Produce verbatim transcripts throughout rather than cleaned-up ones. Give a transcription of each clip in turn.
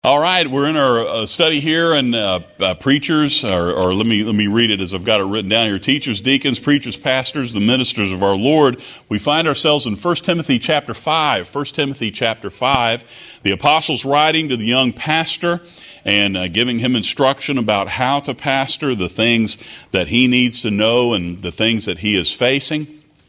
All right, we're in our uh, study here, and uh, uh, preachers, or, or let me let me read it as I've got it written down here. Teachers, deacons, preachers, pastors, the ministers of our Lord. We find ourselves in First Timothy chapter five. First Timothy chapter five. The apostle's writing to the young pastor and uh, giving him instruction about how to pastor, the things that he needs to know and the things that he is facing.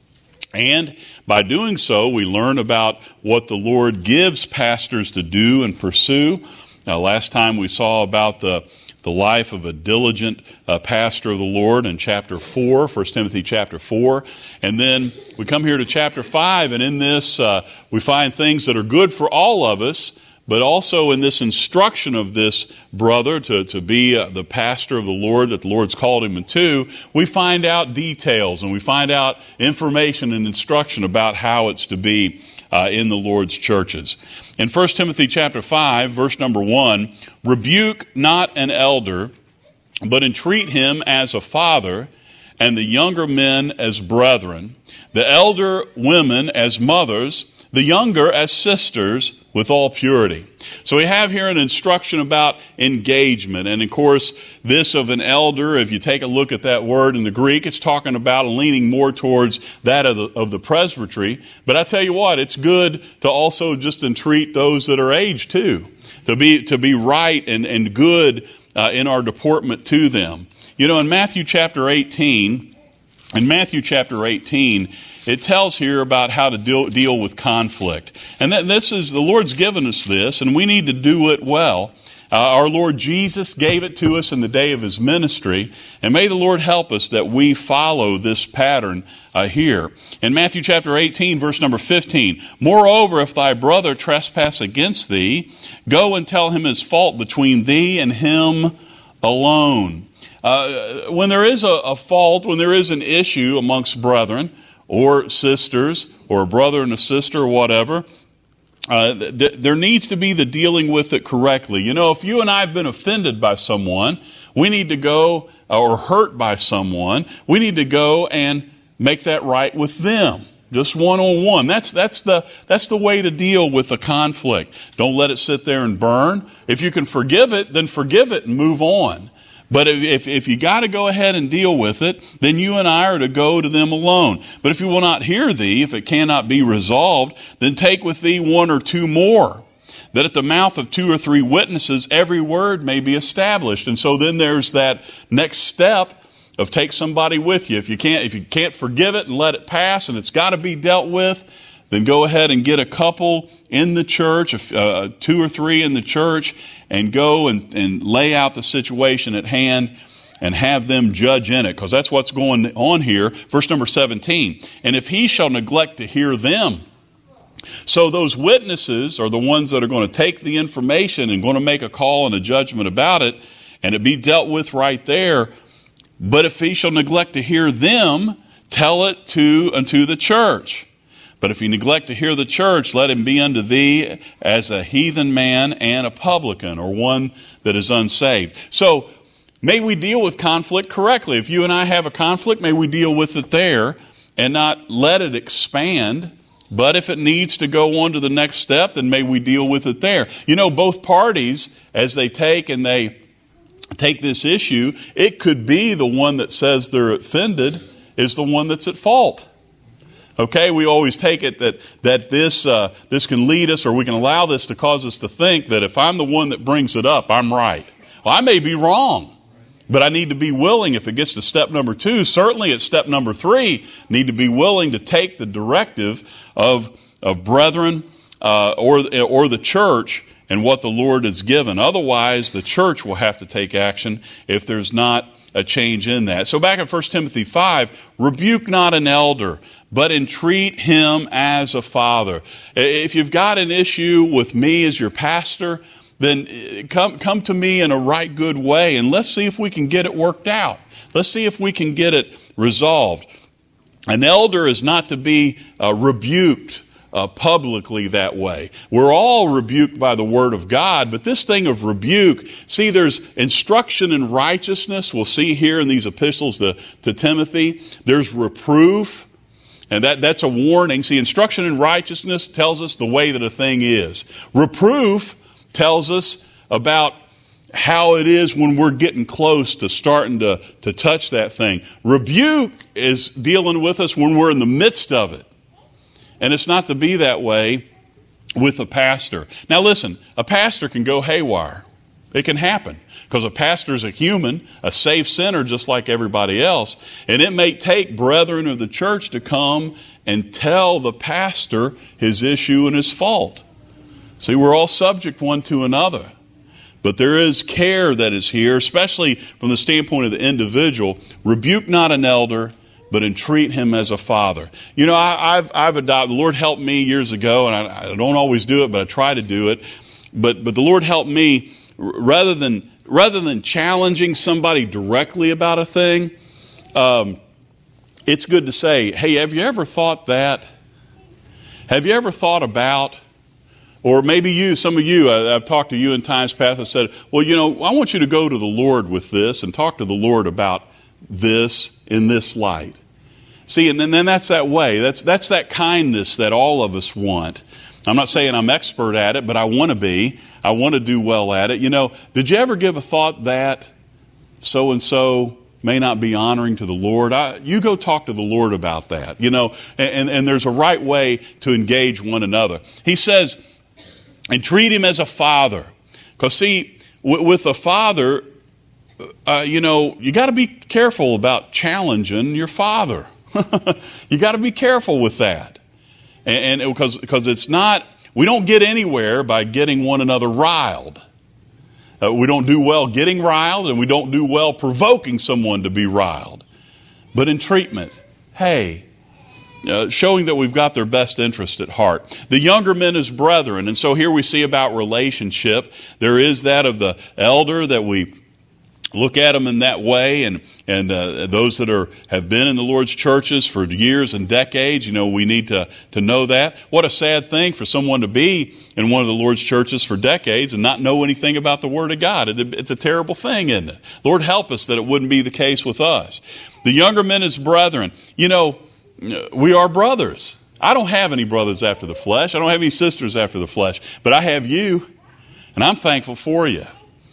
And by doing so, we learn about what the Lord gives pastors to do and pursue. Now, last time we saw about the, the life of a diligent uh, pastor of the Lord in chapter four, First Timothy chapter four. And then we come here to chapter five, and in this uh, we find things that are good for all of us, but also in this instruction of this brother to, to be uh, the pastor of the Lord that the Lord's called him to, we find out details and we find out information and instruction about how it's to be uh, in the Lord's churches. In First Timothy chapter five, verse number one, rebuke not an elder, but entreat him as a father, and the younger men as brethren, the elder women as mothers, the younger as sisters, with all purity. So we have here an instruction about engagement. And of course, this of an elder, if you take a look at that word in the Greek, it's talking about leaning more towards that of the, of the presbytery. But I tell you what, it's good to also just entreat those that are aged too, to be, to be right and, and good uh, in our deportment to them. You know, in Matthew chapter eighteen, in Matthew chapter eighteen, it tells here about how to deal, deal with conflict. And that this is, the Lord's given us this, and we need to do it well. Uh, our Lord Jesus gave it to us in the day of His ministry, and may the Lord help us that we follow this pattern uh, here. In Matthew chapter eighteen, verse number fifteen, moreover, if thy brother trespass against thee, go and tell him his fault between thee and him alone. Uh, when there is a, a fault, when there is an issue amongst brethren, or sisters, or a brother and a sister, or whatever, uh, th- there needs to be the dealing with it correctly. You know, if you and I have been offended by someone, we need to go, or hurt by someone, we need to go and make that right with them. Just one-on-one. That's, that's the, that's the way to deal with a conflict. Don't let it sit there and burn. If you can forgive it, then forgive it and move on. But if, if you got to go ahead and deal with it, then you and I are to go to them alone. But if you will not hear thee, if it cannot be resolved, then take with thee one or two more, that at the mouth of two or three witnesses every word may be established. And so then there's that next step of take somebody with you. If you can't, if you can't forgive it and let it pass, and it's got to be dealt with, then go ahead and get a couple in the church, uh, two or three in the church, and go and, and lay out the situation at hand and have them judge in it, because that's what's going on here. Verse number seventeen, and if he shall neglect to hear them. So those witnesses are the ones that are going to take the information and going to make a call and a judgment about it, and it be dealt with right there. But if he shall neglect to hear them, tell it to unto the church. But if he neglect to hear the church, let him be unto thee as a heathen man and a publican, or one that is unsaved. So may we deal with conflict correctly. If you and I have a conflict, may we deal with it there and not let it expand. But if it needs to go on to the next step, then may we deal with it there. You know, both parties, as they take and they take this issue, it could be the one that says they're offended is the one that's at fault. Okay, we always take it that that this uh, this can lead us, or we can allow this to cause us to think that if I'm the one that brings it up, I'm right. Well, I may be wrong, but I need to be willing, if it gets to step number two, certainly at step number three, need to be willing to take the directive of of brethren uh, or or the church and what the Lord has given. Otherwise, the church will have to take action if there's not a change in that. So back in First Timothy five, rebuke not an elder, but entreat him as a father. If you've got an issue with me as your pastor, then come, come to me in a right good way, and let's see if we can get it worked out. Let's see if we can get it resolved. An elder is not to be uh, rebuked Uh, publicly that way. We're all rebuked by the Word of God, but this thing of rebuke, see, there's instruction in righteousness. We'll see here in these epistles to, to Timothy. There's reproof, and that, that's a warning. See, instruction in righteousness tells us the way that a thing is. Reproof tells us about how it is when we're getting close to starting to, to touch that thing. Rebuke is dealing with us when we're in the midst of it. And it's not to be that way with a pastor. Now listen, a pastor can go haywire. It can happen because a pastor is a human, a saved sinner just like everybody else. And it may take brethren of the church to come and tell the pastor his issue and his fault. See, we're all subject one to another. But there is care that is here, especially from the standpoint of the individual. Rebuke not an elder, but entreat him as a father. You know, I, I've, I've adopted, the Lord helped me years ago, and I, I don't always do it, but I try to do it. But, but the Lord helped me, rather than, rather than challenging somebody directly about a thing, um, it's good to say, hey, have you ever thought that? Have you ever thought about... Or maybe you, some of you, I've talked to you in times past, I said, well, you know, I want you to go to the Lord with this and talk to the Lord about this in this light. See, and then that's that way. That's that's that kindness that all of us want. I'm not saying I'm expert at it, but I want to be. I want to do well at it. You know, did you ever give a thought that so-and-so may not be honoring to the Lord? I, you go talk to the Lord about that, you know, and, and there's a right way to engage one another. He says, and treat him as a father. Because see, w- with a father, uh, you know, you got to be careful about challenging your father. You got to be careful with that. And, and because, because it's not, we don't get anywhere by getting one another riled. Uh, we don't do well getting riled, and we don't do well provoking someone to be riled. But in treatment, hey, Uh, showing that we've got their best interest at heart. The younger men as brethren. And so here we see about relationship. There is that of the elder, that we look at them in that way. And, and uh, those that are have been in the Lord's churches for years and decades, you know, we need to, to know that. What a sad thing for someone to be in one of the Lord's churches for decades and not know anything about the Word of God. It, it's a terrible thing, isn't it? Lord, help us that it wouldn't be the case with us. The younger men as brethren. You know, we are brothers. I don't have any brothers after the flesh. I don't have any sisters after the flesh. But I have you, and I'm thankful for you.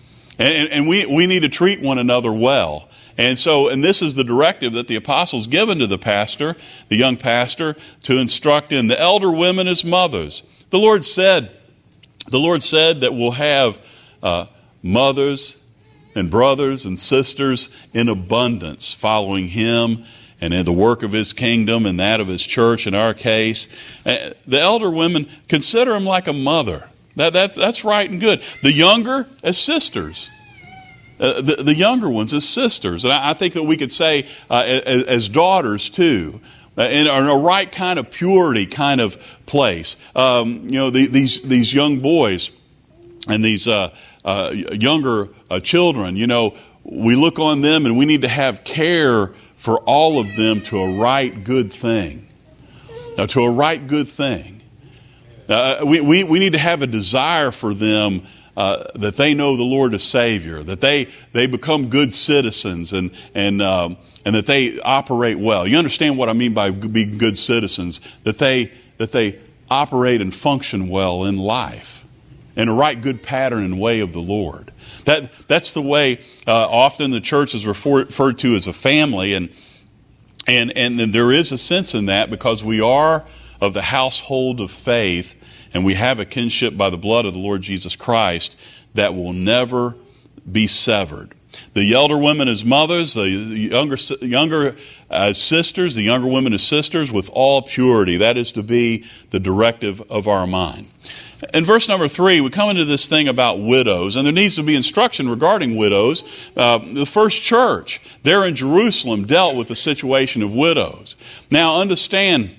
And, and we, we need to treat one another well. And so, and this is the directive that the apostles given to the pastor, the young pastor, to instruct in. The elder women as mothers. The Lord said, the Lord said that we'll have uh, mothers and brothers and sisters in abundance following Him and in the work of His kingdom and that of His church in our case. Uh, the elder women, consider them like a mother. That, that's, that's right and good. The younger as sisters. Uh, the, the younger ones as sisters. And I, I think that we could say uh, as, as daughters too. Uh, in, in a right kind of purity kind of place. Um, you know, the, these, these young boys and these uh, uh, younger uh, children, you know, we look on them and we need to have care for all of them to a right good thing. Now, to a right good thing. Uh, we, we, we need to have a desire for them uh, that they know the Lord as Savior, that they, they become good citizens and, and, um, and that they operate well. You understand what I mean by being good citizens, that they, that they operate and function well in life in a right good pattern and way of the Lord. That, that's the way uh, often the church is refer, referred to as a family, and, and, and and there is a sense in that because we are of the household of faith, and we have a kinship by the blood of the Lord Jesus Christ that will never be severed. The elder women as mothers, the younger younger as sisters, the younger women as sisters with all purity. That is to be the directive of our mind. In verse number three, we come into this thing about widows, and there needs to be instruction regarding widows. Uh, the first church there in Jerusalem dealt with the situation of widows. Now understand,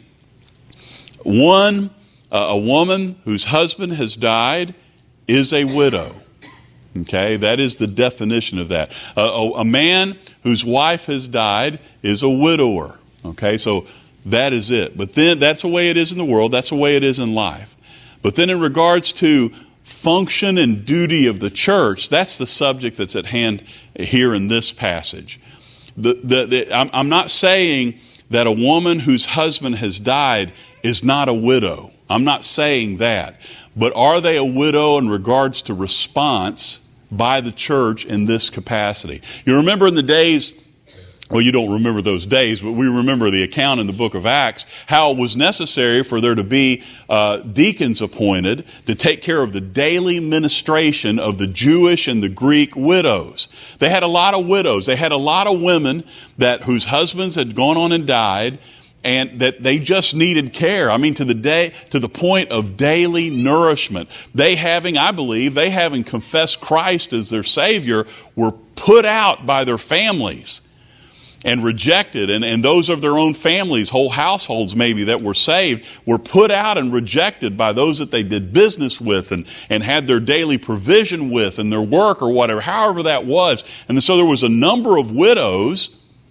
one, uh, a woman whose husband has died is a widow. Okay, that is the definition of that. Uh, a, a man whose wife has died is a widower. Okay, so that is it. But then that's the way it is in the world. That's the way it is in life. But then in regards to function and duty of the church, that's the subject that's at hand here in this passage. The, the, the, I'm, I'm not saying that a woman whose husband has died is not a widow. I'm not saying that. But are they a widow in regards to response by the church in this capacity? You remember in the days, well, you don't remember those days, but we remember the account in the book of Acts, how it was necessary for there to be uh, deacons appointed to take care of the daily ministration of the Jewish and the Greek widows. They had a lot of widows. They had a lot of women that whose husbands had gone on and died, and that they just needed care. I mean, to the day, to the point of daily nourishment. They having, I believe, they having confessed Christ as their Savior, were put out by their families and rejected. And, and those of their own families, whole households maybe that were saved, were put out and rejected by those that they did business with and, and had their daily provision with and their work or whatever, however that was. And so there was a number of widows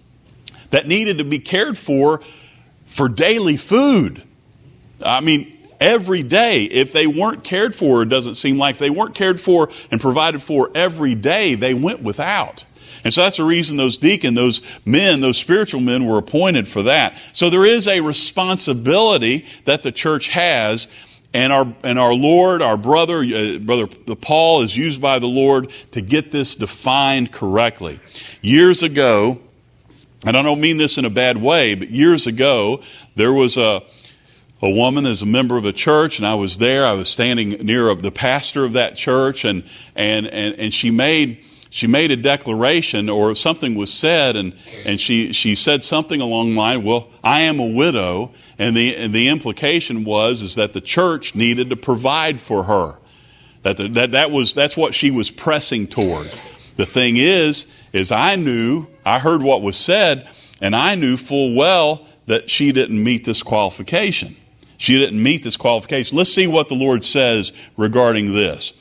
that needed to be cared for for daily food. I mean, every day. If they weren't cared for, it doesn't seem like they weren't cared for and provided for every day, they went without. And so that's the reason those deacons, those men, those spiritual men were appointed for that. So there is a responsibility that the church has, and our and our Lord, our brother, uh, brother Paul is used by the Lord to get this defined correctly. Years ago, and I don't mean this in a bad way, but years ago, there was a a woman as a member of a church, and I was there. I was standing near the pastor of that church, and and and, and she made she made a declaration, or something was said, and and she she said something along the line, well, I am a widow, and the and the implication was is that the church needed to provide for her. That the, that that was that's what she was pressing toward. The thing is, is I knew, I heard what was said, and I knew full well that she didn't meet this qualification. She didn't meet this qualification. Let's see what the Lord says regarding this.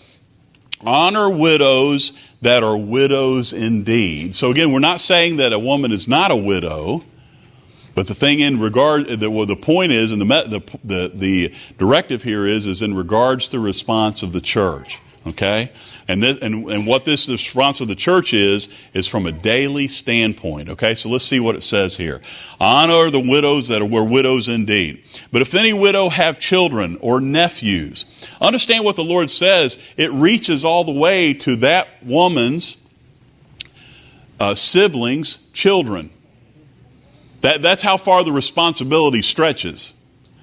Honor widows that are widows indeed. So again, we're not saying that a woman is not a widow, but the thing in regard, the, well, the point is, and the, the the the directive here is, is in regards to the response of the church. Okay, and this, and and what this response of the church is is from a daily standpoint. Okay, so let's see what it says here. Honor the widows that were widows indeed. But if any widow have children or nephews, understand what the Lord says. It reaches all the way to that woman's uh, siblings' children. That that's how far the responsibility stretches.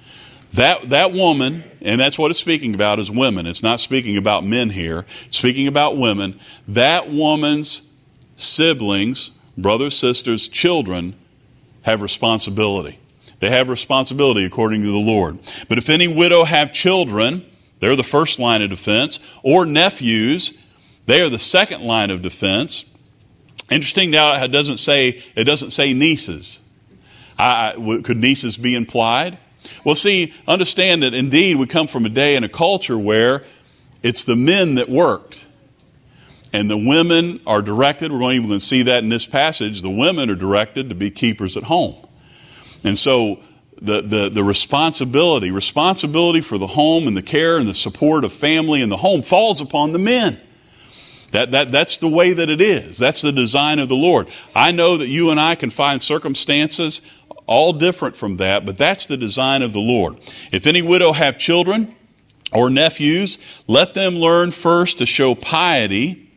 That that woman, and that's what it's speaking about, is women. It's not speaking about men here. It's speaking about women. That woman's siblings, brothers, sisters, children, have responsibility. They have responsibility according to the Lord. But if any widow have children, they're the first line of defense, or nephews, they are the second line of defense. Interesting now, it doesn't say it doesn't say nieces. I, could nieces be implied? Well, see, understand that indeed we come from a day and a culture where it's the men that worked. And the women are directed, we're going to even see that in this passage, the women are directed to be keepers at home. And so the, the, the responsibility, responsibility for the home and the care and the support of family and the home falls upon the men. That, that, that's the way that it is. That's the design of the Lord. I know that you and I can find circumstances all different from that, but that's the design of the Lord. If any widow have children or nephews, let them learn first to show piety,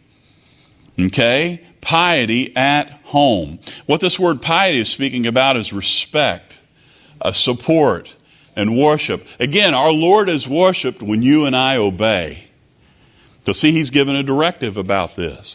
okay, piety at home. What this word piety is speaking about is respect, uh, support, and worship. Again, our Lord is worshiped when you and I obey. So see, he's given a directive about this.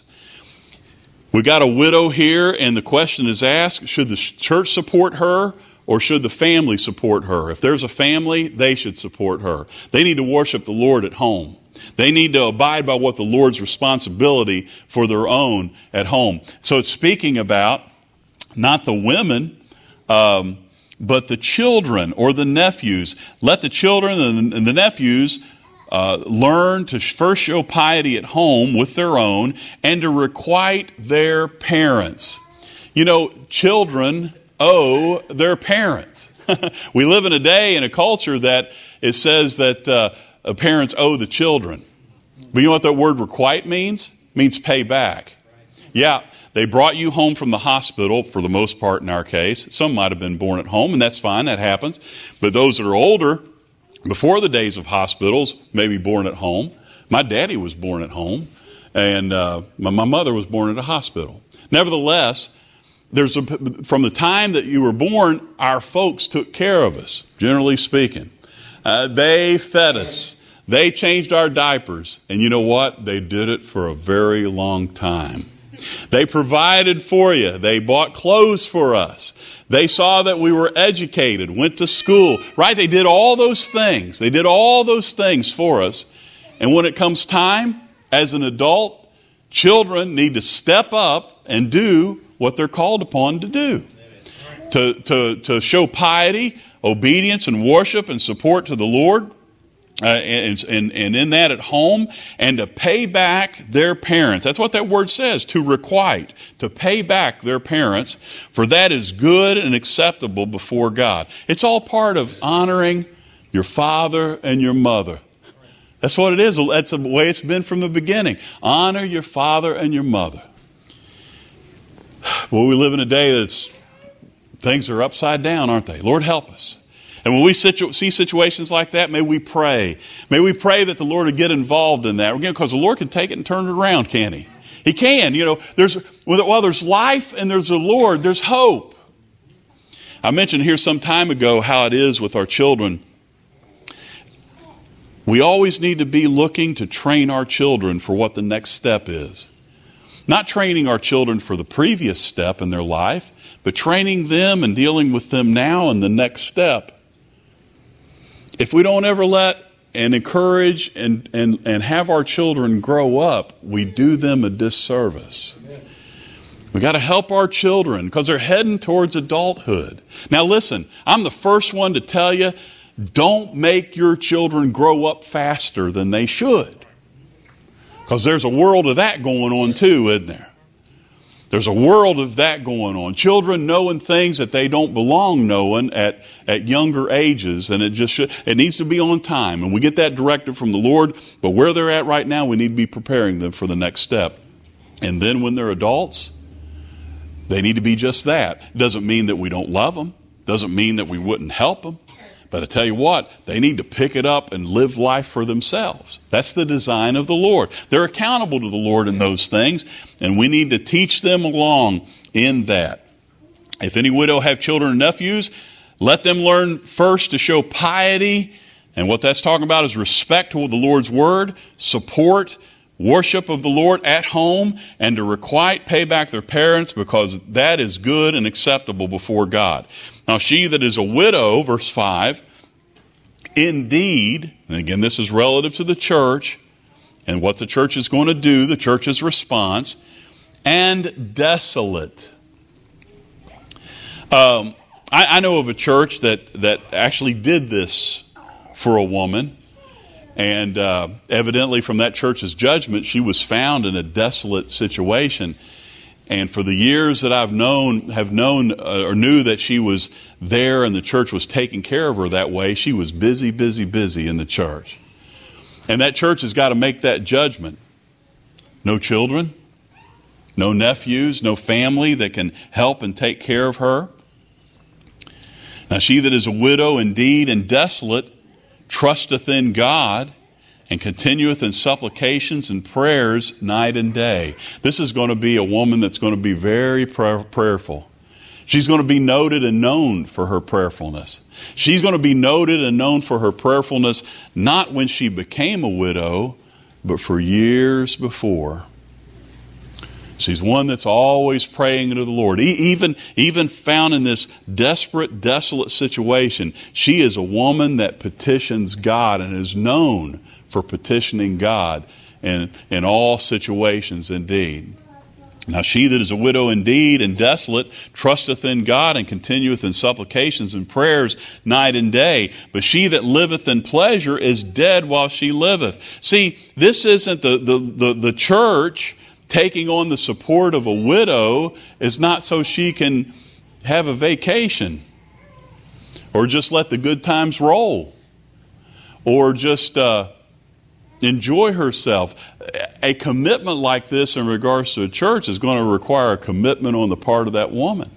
We got a widow here, and the question is asked, should the church support her or should the family support her? If there's a family, they should support her. They need to worship the Lord at home. They need to abide by what the Lord's responsibility for their own at home. So it's speaking about not the women, um, but the children or the nephews. Let the children and the nephews Uh, learn to first show piety at home with their own and to requite their parents. You know, children owe their parents. We live in a day and a culture that it says that uh, parents owe the children. But you know what that word requite means? It means pay back. Yeah, they brought you home from the hospital, for the most part in our case. Some might have been born at home, and that's fine, that happens. But those that are older, before the days of hospitals, maybe born at home. My daddy was born at home, and uh, my, my mother was born at a hospital. Nevertheless, there's a, from the time that you were born, our folks took care of us, generally speaking. Uh, they fed us. They changed our diapers. And you know what? They did it for a very long time. They provided for you. They bought clothes for us. They saw that we were educated, went to school, right? They did all those things. They did all those things for us. And when it comes time, as an adult, children need to step up and do what they're called upon to do. To, to, to show piety, obedience, and worship and support to the Lord. Uh, and, and, and in that at home, and to pay back their parents. That's what that word says, to requite, to pay back their parents, for that is good and acceptable before God. It's all part of honoring your father and your mother. That's what it is. That's the way it's been from the beginning. Honor your father and your mother. Well, we live in a day that's, things are upside down, aren't they? Lord, help us. And when we situ- see situations like that, may we pray. May we pray that the Lord would get involved in that. Again, because the Lord can take it and turn it around, can't He? He can. You know, there's while there's life and there's the Lord, there's hope. I mentioned here some time ago how it is with our children. We always need to be looking to train our children for what the next step is. Not training our children for the previous step in their life, but training them and dealing with them now in the next step. If we don't ever let and encourage and, and, and have our children grow up, we do them a disservice. We got to help our children because they're heading towards adulthood. Now listen, I'm the first one to tell you, don't make your children grow up faster than they should. Because there's a world of that going on too, isn't there? There's a world of that going on. Children knowing things that they don't belong knowing at, at younger ages, and it just should, it needs to be on time. And we get that directive from the Lord, but where they're at right now, we need to be preparing them for the next step. And then when they're adults, they need to be just that. It doesn't mean that we don't love them. It doesn't mean that we wouldn't help them. But I tell you what, they need to pick it up and live life for themselves. That's the design of the Lord. They're accountable to the Lord in those things, and we need to teach them along in that. If any widow have children or nephews, let them learn first to show piety, and what that's talking about is respect to the Lord's word, support, worship of the Lord at home, and to requite, pay back their parents, because that is good and acceptable before God. Now, she that is a widow, verse five, indeed, and again, this is relative to the church and what the church is going to do, the church's response, and desolate. Um, I, I know of a church that, that actually did this for a woman. And uh, evidently from that church's judgment, she was found in a desolate situation. And for the years that I've known, have known uh, or knew that she was there and the church was taking care of her that way, she was busy, busy, busy in the church. And that church has got to make that judgment. No children, no nephews, no family that can help and take care of her. Now she that is a widow indeed and desolate trusteth in God and continueth in supplications and prayers night and day. This is going to be a woman that's going to be very prayer- prayerful. She's going to be noted and known for her prayerfulness. She's going to be noted and known for her prayerfulness, not when she became a widow, but for years before. She's one that's always praying to the Lord. Even, even found in this desperate, desolate situation, she is a woman that petitions God and is known for petitioning God in, in all situations indeed. Now she that is a widow indeed and desolate trusteth in God and continueth in supplications and prayers night and day. But she that liveth in pleasure is dead while she liveth. See, this isn't the, the, the, the church taking on the support of a widow is not so she can have a vacation or just let the good times roll or just, uh, enjoy herself. A commitment like this in regards to a church is going to require a commitment on the part of that woman.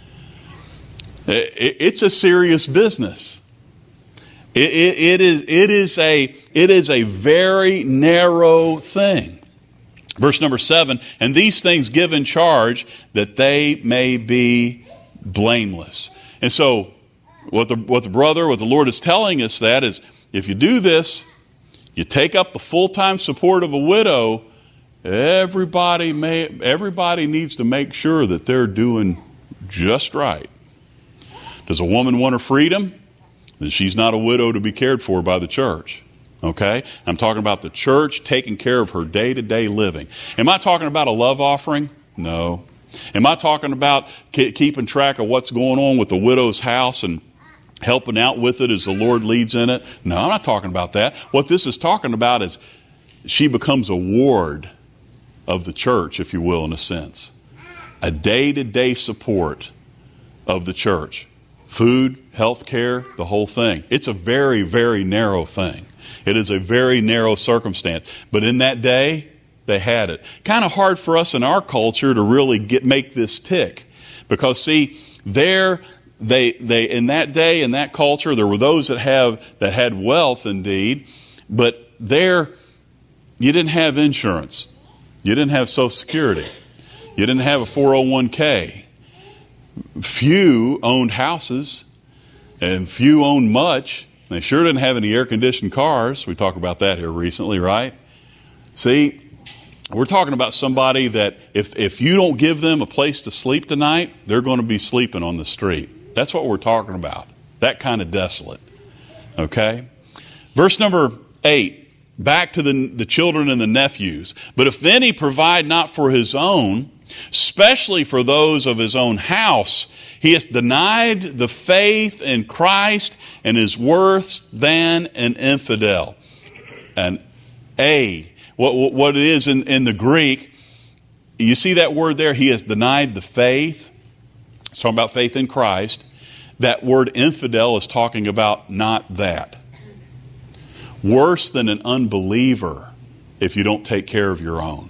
It's a serious business. It, it, it is, it is a, it is a very narrow thing. Verse number seven, and these things give in charge that they may be blameless. And so what the, what the brother, what the Lord is telling us that is, if you do this, you take up the full-time support of a widow, everybody may, everybody needs to make sure that they're doing just right. Does a woman want her freedom? Then she's not a widow to be cared for by the church. Okay? I'm talking about the church taking care of her day-to-day living. Am I talking about a love offering? No. Am I talking about ke- keeping track of what's going on with the widow's house and helping out with it as the Lord leads in it? No, I'm not talking about that. What this is talking about is she becomes a ward of the church, if you will, in a sense. A day-to-day support of the church. Food, health care, the whole thing. It's a very, very narrow thing. It is a very narrow circumstance. But in that day, they had it. Kind of hard for us in our culture to really get make this tick. Because, see, there, they, they, in that day, in that culture, there were those that have that had wealth indeed. But there, you didn't have insurance. You didn't have Social Security. You didn't have a four oh one k. Few owned houses, and few owned much. They sure didn't have any air-conditioned cars. We talked about that here recently, right? See, we're talking about somebody that if, if you don't give them a place to sleep tonight, they're going to be sleeping on the street. That's what we're talking about. That kind of desolate. Okay? Verse number eight, back to the, the children and the nephews. But if any provide not for his own, especially for those of his own house, he has denied the faith in Christ and is worse than an infidel. And a, what, what it is in, in the Greek, you see that word there, he has denied the faith. It's talking about faith in Christ. That word infidel is talking about not that. Worse than an unbeliever if you don't take care of your own.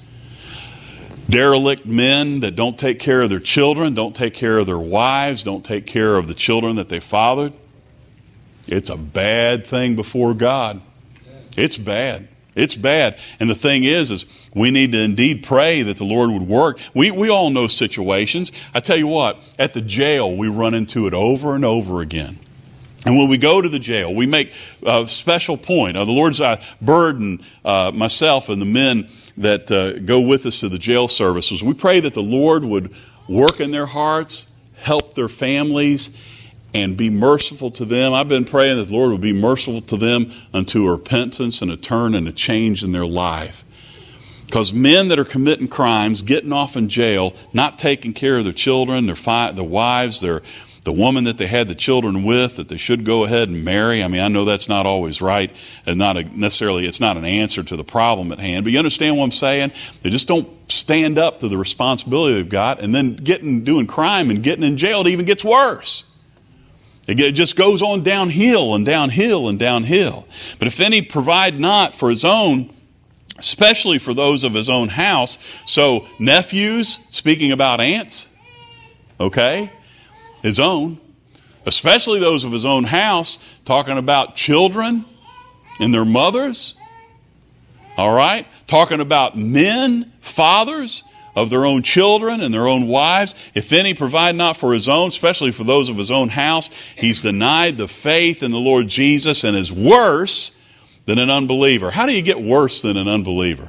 Derelict men that don't take care of their children, don't take care of their wives, don't take care of the children that they fathered. It's a bad thing before God. It's bad. It's bad. And the thing is, is we need to indeed pray that the Lord would work. We, we all know situations. I tell you what, at the jail, we run into it over and over again. And when we go to the jail, we make a special point. Uh, the Lord's uh, burden, uh, myself and the men that uh, go with us to the jail services. We pray that the Lord would work in their hearts, help their families, and be merciful to them. I've been praying that the Lord would be merciful to them unto repentance and a turn and a change in their life. Because men that are committing crimes, getting off in jail, not taking care of their children, their, fi- their wives, their the woman that they had the children with, that they should go ahead and marry. I mean, I know that's not always right, and not a, necessarily, it's not an answer to the problem at hand. But you understand what I'm saying? They just don't stand up to the responsibility they've got, and then getting doing crime and getting in jail, it even gets worse. It just goes on downhill and downhill and downhill. But if any provide not for his own, especially for those of his own house, so nephews, speaking about aunts, okay, his own, especially those of his own house, talking about children and their mothers, all right? Talking about men, fathers of their own children and their own wives. If any provide not for his own, especially for those of his own house, he's denied the faith in the Lord Jesus and is worse than an unbeliever. How do you get worse than an unbeliever?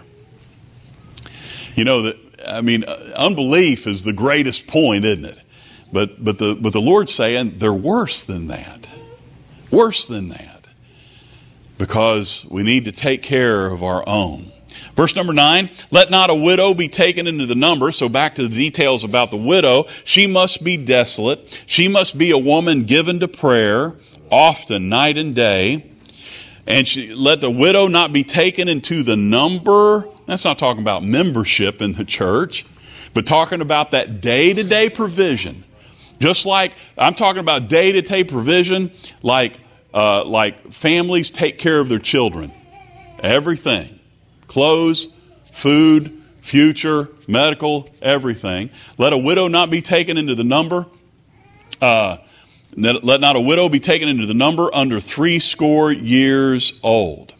You know, that I mean, unbelief is the greatest point, isn't it? But but the but the Lord's saying they're worse than that. Worse than that. Because we need to take care of our own. Verse number nine, let not a widow be taken into the number. So back to the details about the widow. She must be desolate. She must be a woman given to prayer, often, night and day. And she, let the widow not be taken into the number. That's not talking about membership in the church, but talking about that day-to-day provision. Just like, I'm talking about day-to-day provision, like uh, like families take care of their children Everything. Clothes, food, future, medical, everything. Let a widow not be taken into the number. Uh, let not a widow be taken into the number under three score years old.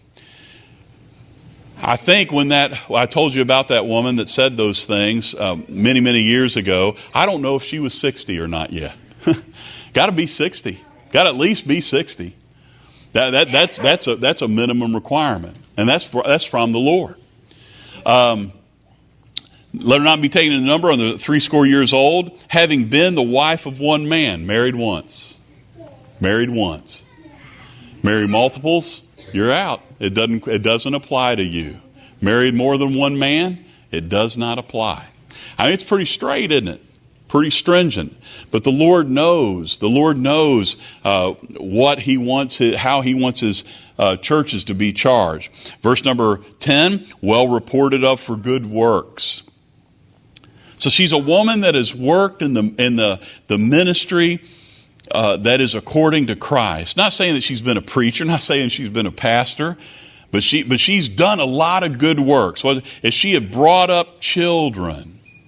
I think when that, I told you about that woman that said those things um, many, many years ago, I don't know if she was sixty or not yet. Got to be sixty. Got to at least be sixty. That, that, that's, that's, a, that's a minimum requirement. And that's, for, that's from the Lord. Um, let her not be taken in the number under three score years old, having been the wife of one man, married once. Married once. Marry multiples, you're out. It doesn't, it doesn't apply to you. Married more than one man, it does not apply. I mean, it's pretty straight, isn't it? Pretty stringent. But the Lord knows, the Lord knows uh, what He wants, how He wants His uh, churches to be charged. Verse number ten, well reported of for good works. So she's a woman that has worked in the in the, the ministry uh, that is according to Christ. Not saying that she's been a preacher, not saying she's been a pastor, but she but she's done a lot of good works. Well, if she had brought up children,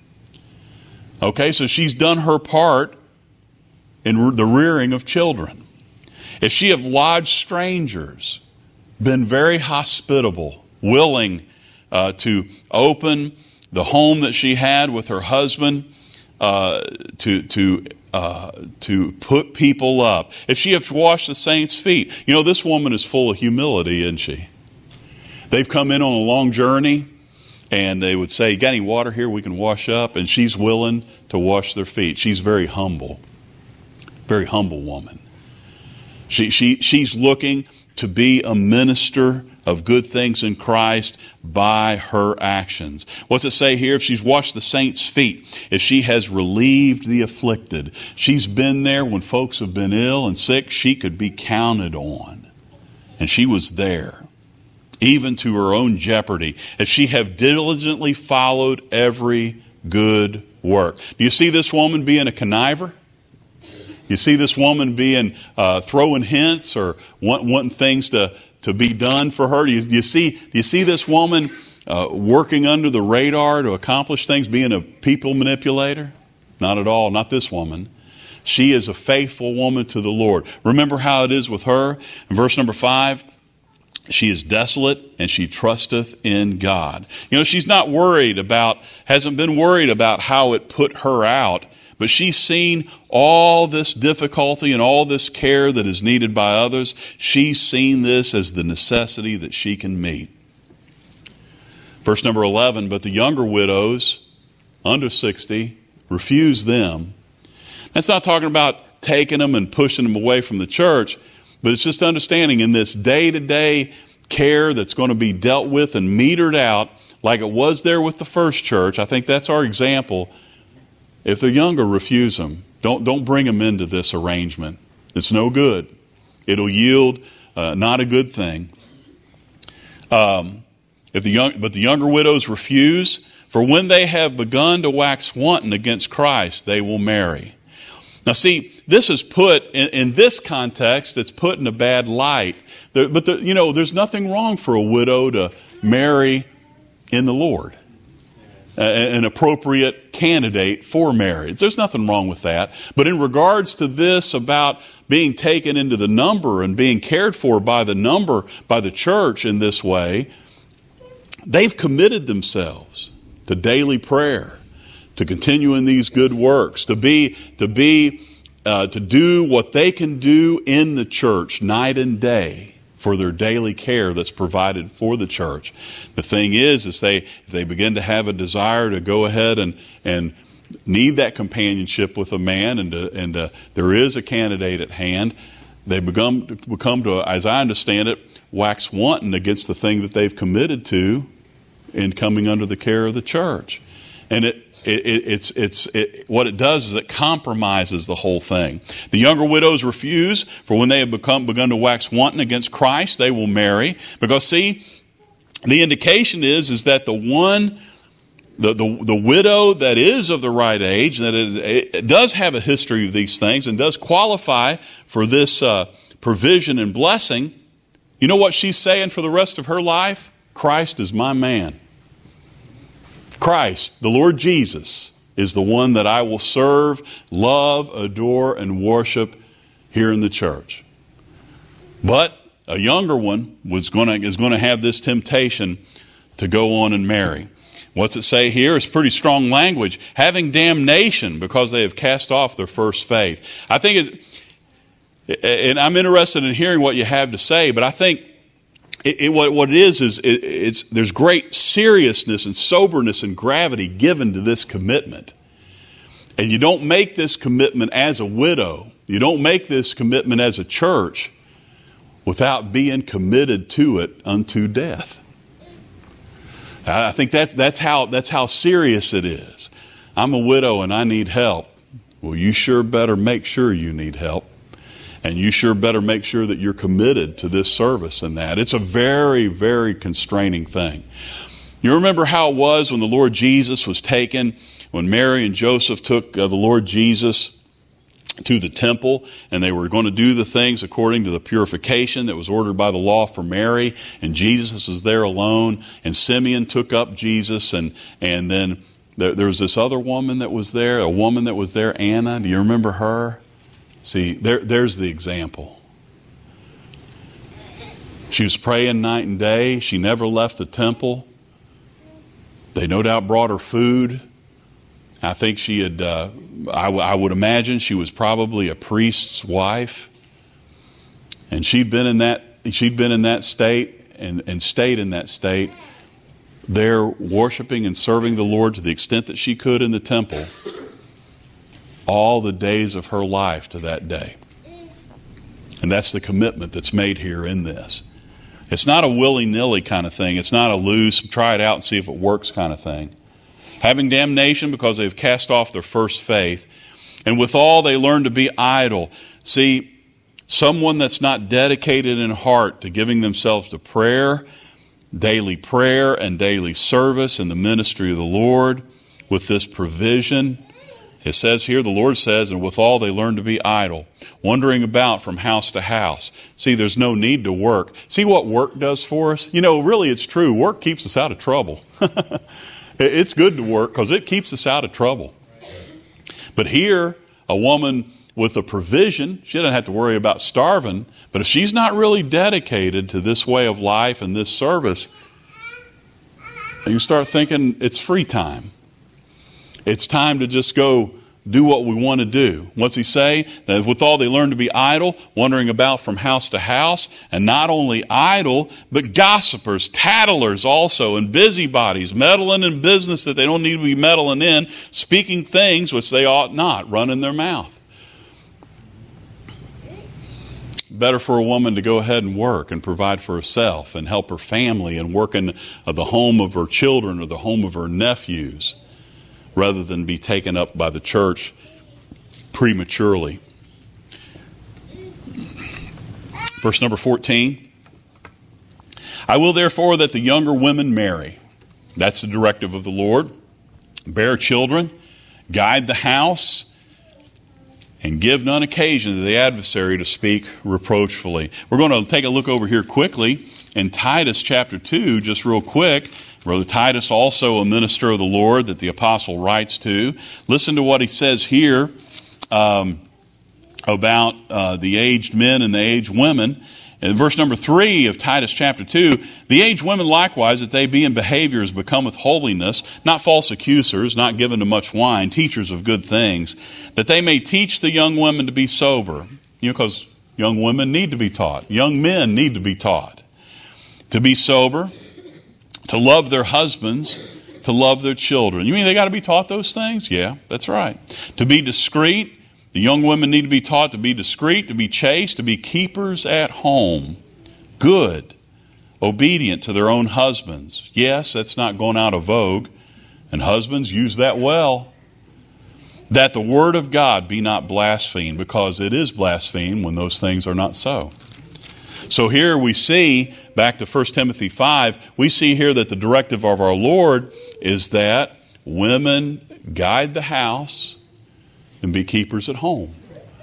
okay, so she's done her part in the rearing of children. If she have lodged strangers, been very hospitable, willing uh, to open the home that she had with her husband, uh, to to uh, to put people up. If she have washed the saints' feet, you know, this woman is full of humility, isn't she? They've come in on a long journey, and they would say, "Got any water here we can wash up?" And she's willing to wash their feet. She's very humble, very humble woman. She she she's looking to be a minister of good things in Christ by her actions. What's it say here? If she's washed the saints' feet, if she has relieved the afflicted, she's been there when folks have been ill and sick, she could be counted on. And she was there, even to her own jeopardy. If she have diligently followed every good work. Do you see this woman being a conniver? You see this woman being uh, throwing hints or want, wanting things to, to be done for her? Do you, do you see? Do you see this woman uh, working under the radar to accomplish things, being a people manipulator? Not at all. Not this woman. She is a faithful woman to the Lord. Remember how it is with her in verse number five. She is desolate and she trusteth in God. You know, she's not worried about, hasn't been worried about how it put her out. But she's seen all this difficulty and all this care that is needed by others. She's seen this as the necessity that she can meet. Verse number eleven, but the younger widows, under sixty, refuse them. That's not talking about taking them and pushing them away from the church, but it's just understanding in this day-to-day care that's going to be dealt with and metered out like it was there with the first church. I think that's our example. If they're younger, refuse them. Don't, don't bring them into this arrangement. It's no good. It'll yield uh, not a good thing. Um, if the young, but the younger widows refuse, for when they have begun to wax wanton against Christ, they will marry. Now see, this is put, in, in this context, it's put in a bad light. There, but there, you know, there's nothing wrong for a widow to marry in the Lord. An appropriate candidate for marriage. There's nothing wrong with that. But in regards to this about being taken into the number and being cared for by the number, by the church in this way, they've committed themselves to daily prayer, to continue in these good works, to be, to be, uh, to do what they can do in the church night and day for their daily care that's provided for the church. The thing is, is they if they begin to have a desire to go ahead and and need that companionship with a man, and to, and to, there is a candidate at hand, they become become to, as I understand it, wax wanton against the thing that they've committed to in coming under the care of the church, and it. It, it, it's it's it, what it does is it compromises the whole thing. The younger widows refuse, for when they have become begun to wax wanton against Christ, they will marry. Because see, the indication is is that the one, the the, the widow that is of the right age, that it, it does have a history of these things and does qualify for this uh, provision and blessing, You know what she's saying for the rest of her life? Christ is my man. Christ, the Lord Jesus, is the one that I will serve, love, adore, and worship here in the church. But a younger one was going to, is going to have this temptation to go on and marry. What's it say here? It's pretty strong language. Having damnation because they have cast off their first faith. I think it, and I'm interested in hearing what you have to say, but I think It, it, what, what it is, is it, it's, there's great seriousness and soberness and gravity given to this commitment. And you don't make this commitment as a widow. You don't make this commitment as a church without being committed to it unto death. I think that's, that's, how, that's how serious it is. I'm a widow and I need help. Well, you sure better make sure you need help. And you sure better make sure that you're committed to this service and that. It's a very, very constraining thing. You remember how it was when the Lord Jesus was taken, when Mary and Joseph took uh, the Lord Jesus to the temple, and they were going to do the things according to the purification that was ordered by the law for Mary, and Jesus was there alone, and Simeon took up Jesus, and, and then there, there was this other woman that was there, a woman that was there, Anna. Do you remember her? See, there, there's the example. She was praying night and day. She never left the temple. They no doubt brought her food. I think she had, uh, I, w- I would imagine she was probably a priest's wife. And she'd been in that, she'd been in that state and, and stayed in that state, there worshiping and serving the Lord to the extent that she could in the temple, all the days of her life to that day. And that's the commitment that's made here in this. It's not a willy-nilly kind of thing. It's not a loose, try it out and see if it works kind of thing. Having damnation because they've cast off their first faith. And withal they learn to be idle. See, someone that's not dedicated in heart to giving themselves to prayer, daily prayer and daily service in the ministry of the Lord with this provision. It says here, the Lord says, and withal they learn to be idle, wandering about from house to house. See, there's no need to work. See what work does for us? You know, really it's true. Work keeps us out of trouble. It's good to work because it keeps us out of trouble. But here, a woman with a provision, she doesn't have to worry about starving. But if she's not really dedicated to this way of life and this service, you start thinking it's free time. It's time to just go do what we want to do. What's he say? That withal they learn to be idle, wandering about from house to house, and not only idle, but gossipers, tattlers also, and busybodies, meddling in business that they don't need to be meddling in, speaking things which they ought not, running their mouth. Better for a woman to go ahead and work and provide for herself and help her family and work in the home of her children or the home of her nephews, rather than be taken up by the church prematurely. Verse number fourteen. I will therefore that the younger women marry. That's the directive of the Lord. Bear children, guide the house, and give none occasion to the adversary to speak reproachfully. We're going to take a look over here quickly in Titus chapter two, just real quick. Brother Titus, also a minister of the Lord that the apostle writes to. Listen to what he says here um, about uh, the aged men and the aged women. In verse number three of Titus chapter two, the aged women likewise, that they be in behavior as becometh holiness, not false accusers, not given to much wine, teachers of good things, that they may teach the young women to be sober. You know, because young women need to be taught. Young men need to be taught. To be sober, to love their husbands, to love their children. You mean they got to be taught those things? Yeah, that's right. To be discreet. The young women need to be taught to be discreet, to be chaste, to be keepers at home. Good. Obedient to their own husbands. Yes, that's not going out of vogue. And husbands, use that well. That the word of God be not blasphemed, because it is blasphemed when those things are not so. So here we see, back to First Timothy five, we see here that the directive of our Lord is that women guide the house and be keepers at home.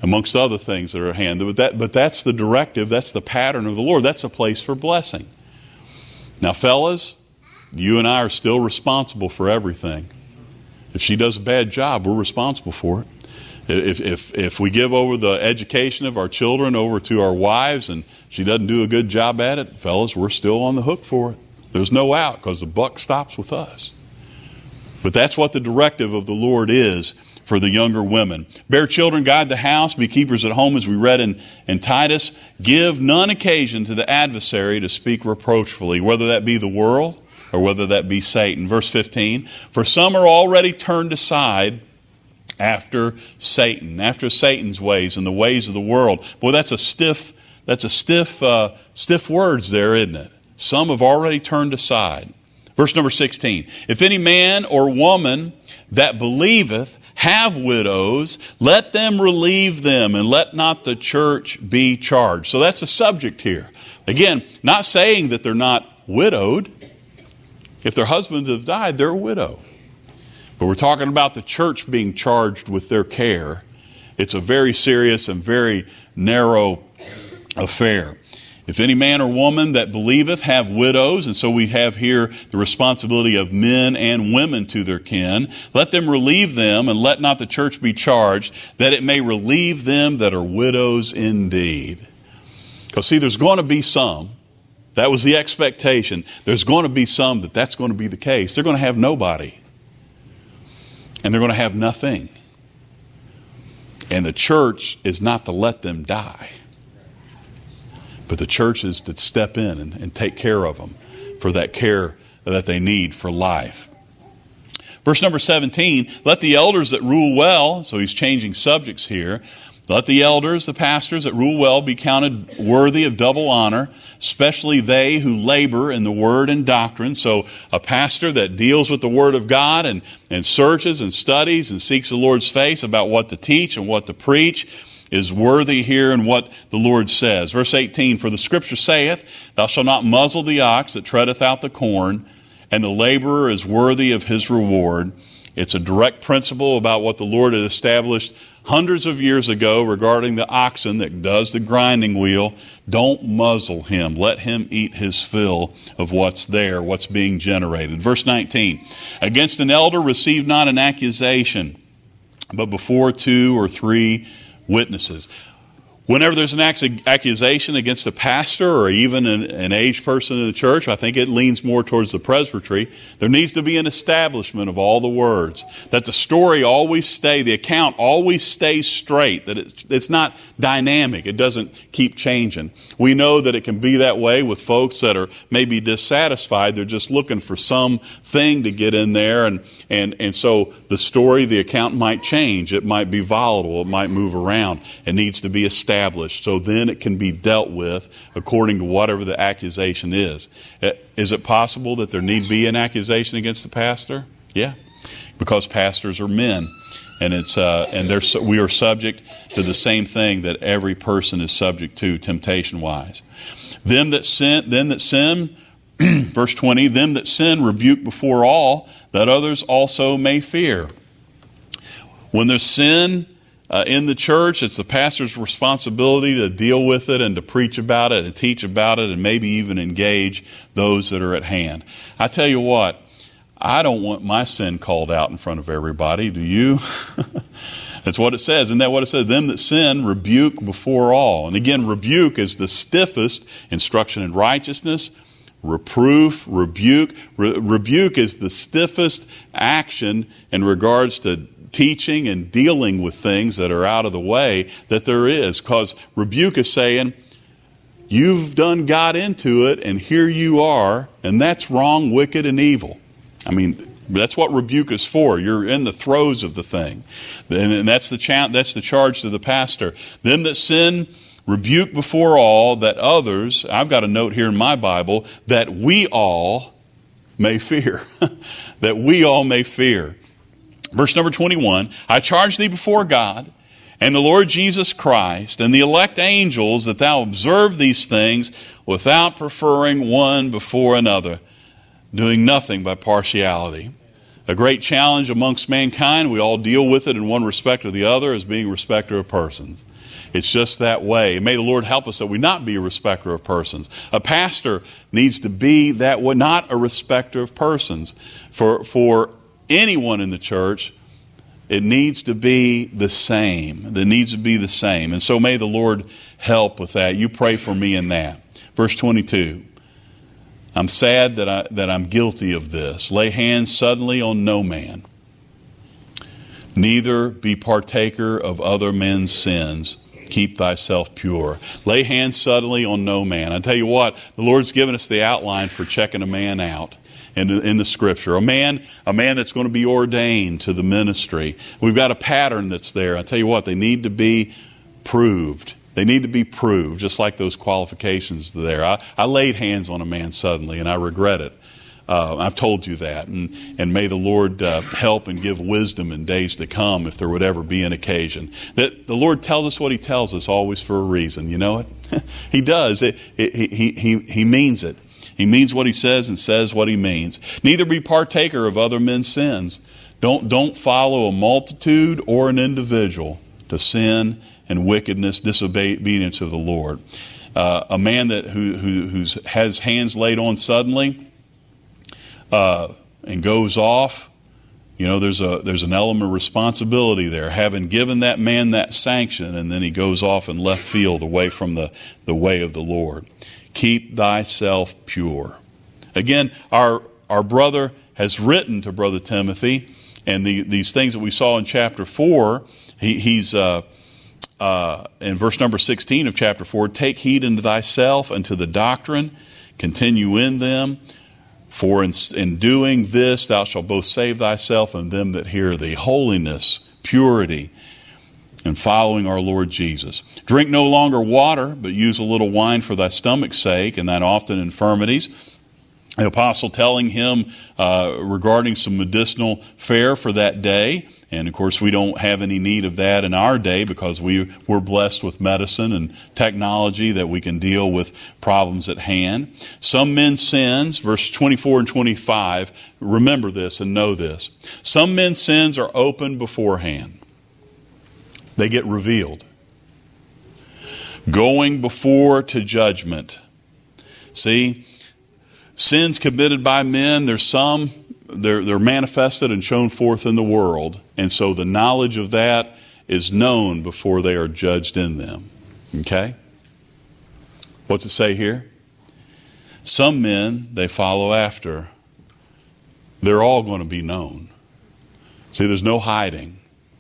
amongst other things that are at hand. But, that, but that's the directive, that's the pattern of the Lord. That's a place for blessing. Now, fellas, you and I are still responsible for everything. If she does a bad job, we're responsible for it. If, if, if we give over the education of our children over to our wives and she doesn't do a good job at it, fellas, we're still on the hook for it. There's no out because the buck stops with us. But that's what the directive of the Lord is for the younger women. Bear children, guide the house, be keepers at home, as we read in, in Titus. Give none occasion to the adversary to speak reproachfully, whether that be the world or whether that be Satan. Verse fifteen, for some are already turned aside after Satan, after Satan's ways and the ways of the world. Boy, that's a stiff, that's a stiff, uh, stiff words there, isn't it? Some have already turned aside. Verse number sixteen, if any man or woman that believeth have widows, let them relieve them, and let not the church be charged. So that's the subject here. Again, not saying that they're not widowed. If their husbands have died, they're a widow. But we're talking about the church being charged with their care. It's a very serious and very narrow affair. If any man or woman that believeth have widows, and so we have here the responsibility of men and women to their kin, let them relieve them, and let not the church be charged, that it may relieve them that are widows indeed. Because see, there's going to be some, that was the expectation, there's going to be some that that's going to be the case. They're going to have nobody. And they're going to have nothing. And the church is not to let them die. But the church is to step in and, and take care of them for that care that they need for life. Verse number seventeen, let the elders that rule well, so he's changing subjects here, let the elders, the pastors that rule well, be counted worthy of double honor, especially they who labor in the word and doctrine. So a pastor that deals with the word of God and, and searches and studies and seeks the Lord's face about what to teach and what to preach is worthy here in what the Lord says. Verse eighteen, for the scripture saith, thou shalt not muzzle the ox that treadeth out the corn, and the laborer is worthy of his reward. It's a direct principle about what the Lord had established hundreds of years ago regarding the oxen that does the grinding wheel. Don't muzzle him. Let him eat his fill of what's there, what's being generated. Verse nineteen, against an elder receive not an accusation, but before two or three witnesses. Whenever there's an accusation against a pastor or even an, an aged person in the church, I think it leans more towards the presbytery. There needs to be an establishment of all the words. That the story always stay, the account always stays straight. That it's, it's not dynamic. It doesn't keep changing. We know that it can be that way with folks that are maybe dissatisfied. They're just looking for something to get in there. And, and, and so the story, the account might change. It might be volatile. It might move around. It needs to be established. So then it can be dealt with according to whatever the accusation is. Is it possible that there need be an accusation against the pastor? Yeah, because pastors are men, and it's uh, and they're we are subject to the same thing that every person is subject to, temptation-wise. Them that sin, them that sin, verse twenty, them that sin rebuke before all, that others also may fear. When there's sin Uh, in the church, it's the pastor's responsibility to deal with it and to preach about it and teach about it and maybe even engage those that are at hand. I tell you what, I don't want my sin called out in front of everybody. Do you? That's what it says. Isn't that what it says? Them that sin rebuke before all. And again, rebuke is the stiffest instruction in righteousness. Reproof, rebuke. Re- rebuke is the stiffest action in regards to teaching and dealing with things that are out of the way that there is. Because rebuke is saying, you've done got into it and here you are, and that's wrong, wicked, and evil. I mean, that's what rebuke is for. You're in the throes of the thing. And that's the cha- that's the charge to the pastor. Them that sin rebuke before all, that others, I've got a note here in my Bible, that we all may fear. That we all may fear. Verse number twenty-one, I charge thee before God and the Lord Jesus Christ and the elect angels that thou observe these things without preferring one before another, doing nothing by partiality. A great challenge amongst mankind. We all deal with it in one respect or the other as being respecter of persons. It's just that way. And may the Lord help us that we not be a respecter of persons. A pastor needs to be that way, not a respecter of persons. For, for anyone in the church, it needs to be the same. It needs to be the same. And so may the Lord help with that. You pray for me in that. Verse twenty-two. I'm sad that, I, that I'm guilty of this. Lay hands suddenly on no man. Neither be partaker of other men's sins. Keep thyself pure. Lay hands suddenly on no man. I tell you what, the Lord's given us the outline for checking a man out in the, in the Scripture. A man, a man that's going to be ordained to the ministry. We've got a pattern that's there. I tell you what, they need to be proved. They need to be proved, just like those qualifications there. I, I laid hands on a man suddenly, and I regret it. Uh, I've told you that. And, and may the Lord uh, help and give wisdom in days to come if there would ever be an occasion. That the Lord tells us what He tells us always for a reason. You know it? He does. It, it, he, he, he means it. He means what He says and says what He means. Neither be partaker of other men's sins. Don't, don't follow a multitude or an individual to sin and wickedness, disobedience of the Lord. Uh, a man that who, who who's, has hands laid on suddenly uh, and goes off, you know, there's a there's an element of responsibility there. Having given that man that sanction, and then he goes off in left field away from the, the way of the Lord. Keep thyself pure. Again, our our brother has written to Brother Timothy, and the, these things that we saw in chapter four, he, he's... Uh, Uh, in verse number sixteen of chapter four, take heed unto thyself and to the doctrine, continue in them, for in, in doing this thou shalt both save thyself and them that hear thee. Holiness, purity, and following our Lord Jesus. Drink no longer water, but use a little wine for thy stomach's sake and thine often infirmities. The apostle telling him uh, regarding some medicinal fare for that day. And, of course, we don't have any need of that in our day because we, we're blessed with medicine and technology that we can deal with problems at hand. Some men's sins, verse twenty-four and twenty-five, remember this and know this. Some men's sins are open beforehand. They get revealed. Going before to judgment. See, sins committed by men, there's some, they're, they're manifested and shown forth in the world. And so the knowledge of that is known before they are judged in them. Okay? What's it say here? Some men, they follow after. They're all going to be known. See, there's no hiding.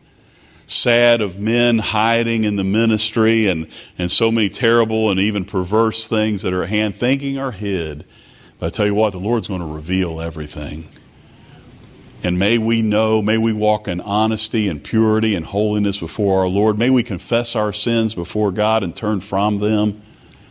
Sad of men hiding in the ministry and, and so many terrible and even perverse things that are at hand, thinking are hid. But I tell you what, the Lord's going to reveal everything. And may we know, may we walk in honesty and purity and holiness before our Lord. May we confess our sins before God and turn from them.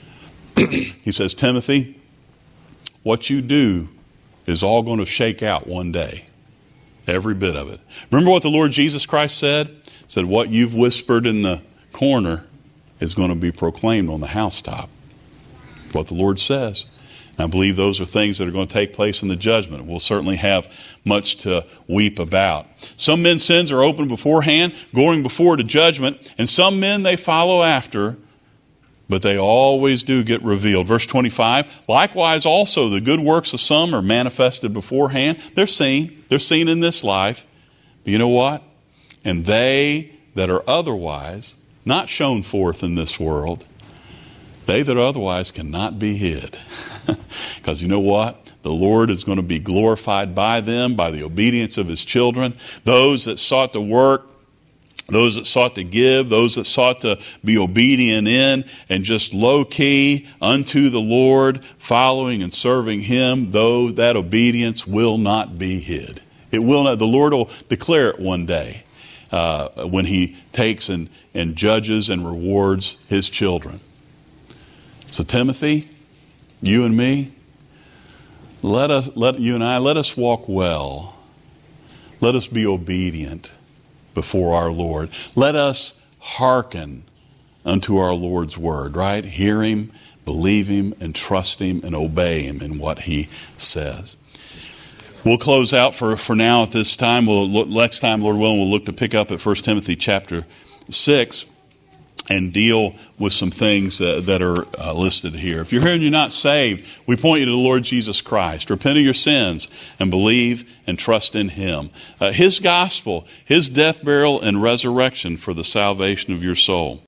He says, Timothy, what you do is all going to shake out one day. Every bit of it. Remember what the Lord Jesus Christ said? He said, what you've whispered in the corner is going to be proclaimed on the housetop. What the Lord says. I believe those are things that are going to take place in the judgment. We'll certainly have much to weep about. Some men's sins are open beforehand, going before to judgment, and some men they follow after, but they always do get revealed. Verse twenty-five, likewise also the good works of some are manifested beforehand. They're seen. They're seen in this life. But you know what? And they that are otherwise, not shown forth in this world, they that are otherwise cannot be hid. Because you know what? The Lord is going to be glorified by them, by the obedience of His children. Those that sought to work, those that sought to give, those that sought to be obedient in and just low-key unto the Lord, following and serving Him, though that obedience will not be hid. It will not. The Lord will declare it one day uh, when He takes and, and judges and rewards His children. So Timothy, you and me, let us, let you and I, let us walk well. Let us be obedient before our Lord. Let us hearken unto our Lord's word, right? Hear Him, believe Him, and trust Him, and obey Him in what He says. We'll close out for, for now at this time. We'll look, next time, Lord willing, we'll look to pick up at First Timothy chapter six. and deal with some things uh, that are uh, listed here. If you're here and you're not saved, we point you to the Lord Jesus Christ. Repent of your sins and believe and trust in Him. Uh, His gospel, His death, burial, and resurrection for the salvation of your soul.